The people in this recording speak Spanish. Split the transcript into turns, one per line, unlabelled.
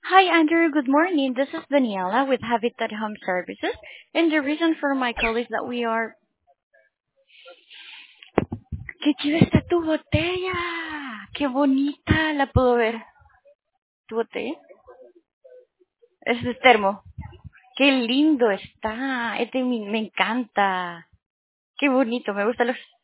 Hi, Andrew. Good morning. This is Daniela with Habitat Home Services. And the reason for my call is that we are... ¡Qué chida está tu botella! ¡Qué bonita! ¿La puedo ver? ¿Tu botella? Es de termo. ¡Qué lindo está! Me encanta. ¡Qué bonito! Me gustan los